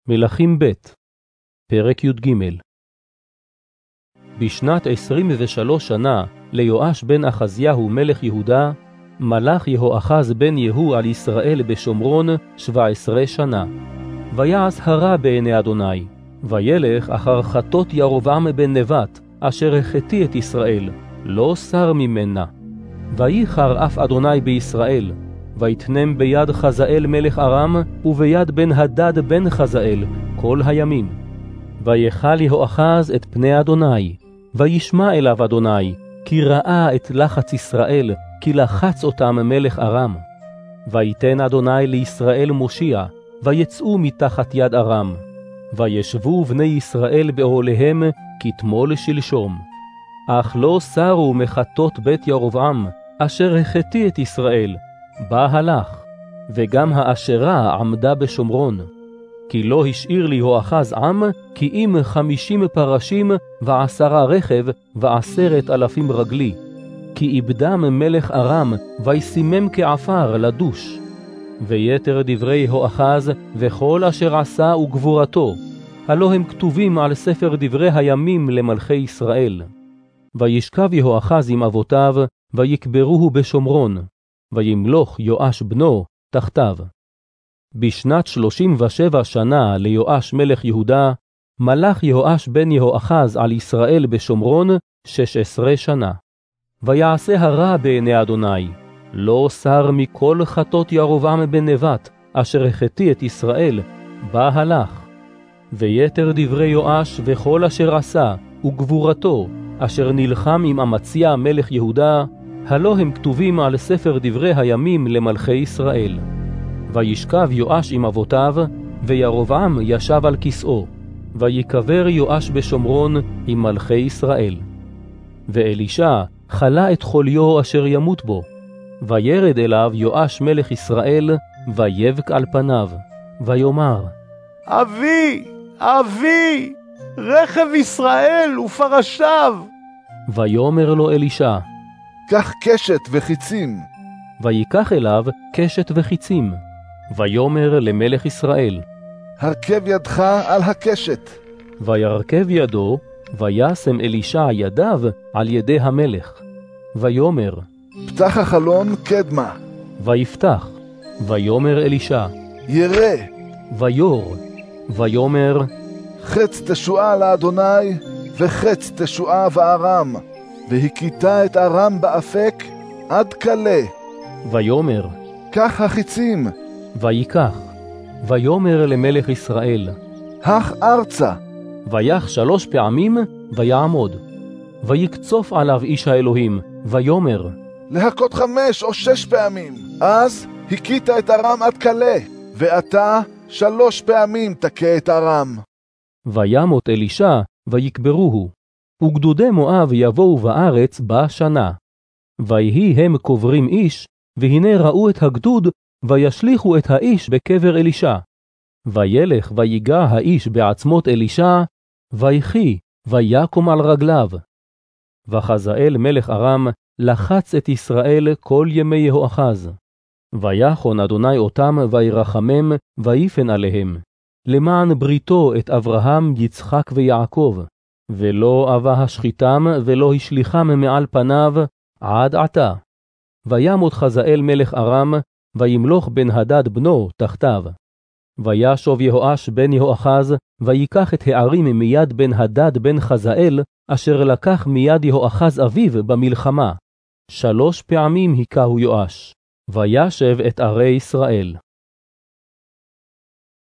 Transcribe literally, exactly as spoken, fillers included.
מלכים ב' פרק י"ג. בשנת עשרים ושלוש שנה ליואש בן אחזיהו מלך יהודה, מלך יהואחז בן יהוא על ישראל בשומרון שבע עשרה שנה. ויעש הרע בעיני אדוני, וילך אחר חטות ירבעם בן נבט, אשר החטיא את ישראל, לא סר ממנה. וייחר אף אדוני בישראל, ויתנם ביד חזאל מלך ארם, וביד בן הדד בן חזאל, כל הימים. ויחל יהואחז את פני אדוני, וישמע אליו אדוני, כי ראה את לחץ ישראל, כי לחץ אותם מלך ארם. ויתן אדוני לישראל מושיע, ויצאו מתחת יד ארם. וישבו בני ישראל באוהליהם, כתמול שלשום. אך לא סרו מחטות בית ירבעם, אשר החטיא את ישראל, בה הלך, וגם האשרה עמדה בשומרון. כי לא השאיר לי יהואחז עם, כי אם חמישים פרשים, ועשרה רכב, ועשרת אלפים רגלי. כי איבדם מלך ארם, ויסימם כעפר לדוש. ויתר דברי יהואחז, וכל אשר עשה וגבורתו, הלא הם כתובים על ספר דברי הימים למלכי ישראל. וישכב יהואחז עם אבותיו, ויקברוהו בשומרון, וימלוך יואש בנו תחתיו. בשנת שלושים ושבע שנה ליואש מלך יהודה, מלך יואש בן יהואחז על ישראל בשומרון שש עשרה שנה. ויעשה הרע בעיני אדוני, לא סר מכל חטות ירבעם בן נבט, אשר החטיא את ישראל, בה הלך. ויתר דברי יואש וכל אשר עשה, וגבורתו, אשר נלחם עם אמציה מלך יהודה, הלא הם כתובים על ספר דברי הימים למלכי ישראל. וישכב יואש עם אבותיו, וירבעם ישב על כסאו, ויקבר יואש בשומרון עם מלכי ישראל. ואלישע חלה את חוליו אשר ימות בו, וירד אליו יואש מלך ישראל, ויבק על פניו, ויאמר, אבי, אבי, רכב ישראל ופרשיו. ויאמר לו אלישע, קח קשת וחיצים. ויקח אליו קשת וחיצים. ויאמר למלך ישראל, הרכב ידך על הקשת. וירכב ידו, וישם אלישע ידיו על ידי המלך. ויאמר, פתח החלון קדמה. ויפתח. ויאמר אלישע, ירא. ויור. ויאמר, חץ תשועה לאדוני, וחץ תשועה בארם, והכיתה את ארם באפק עד קלה. ויאמר, קח החיצים. ויקח. ויאמר למלך ישראל, הך ארצה. ויח שלוש פעמים, ויעמוד. ויקצוף עליו איש האלוהים, ויאמר, להכות חמש או שש פעמים. אז הכית את ארם עד קלה, ואתה שלוש פעמים תכה את ארם. וימות אלישע, ויקברוהו. וגדודי מואב יבואו בארץ בה שנה. ויהי הם קוברים איש, והנה ראו את הגדוד, וישליכו את האיש בקבר אלישע. וילך ויגע האיש בעצמות אלישע, ויחי, ויקום על רגליו. וחזאל מלך ארם לחץ את ישראל כל ימי יהואחז. ויחון אדוני אותם וירחמם, ויפן עליהם, למען בריתו את אברהם, יצחק ויעקב, ולא אבה השחיתם ולא השליחם מעל פניו עד עתה. וימות חזאל מלך ארם, וימלוך בן הדד בנו תחתיו. וישוב יהואש בן יהואחז, ויקח את הערים מיד בן הדד בן חזאל, אשר לקח מיד יהואחז אביו במלחמה. שלוש פעמים היכהו יואש, וישב את ערי ישראל.